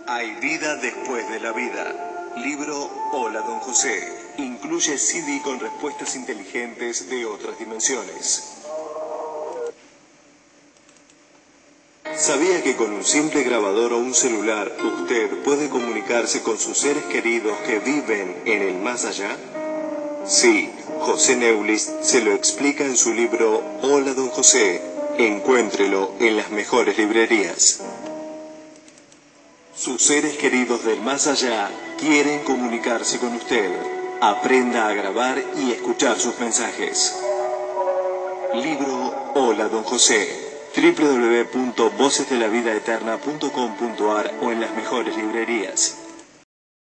Hay vida después de la vida. Libro Hola Don José. Incluye CD con respuestas inteligentes de otras dimensiones. ¿Sabía que con un simple grabador o un celular usted puede comunicarse con sus seres queridos que viven en el más allá? Sí, José Neulis se lo explica en su libro Hola Don José. Encuéntrelo en las mejores librerías. Sus seres queridos del más allá quieren comunicarse con usted. Aprenda a grabar y escuchar sus mensajes. Libro Hola Don José. www.vocesdelavidaeterna.com.ar o en las mejores librerías.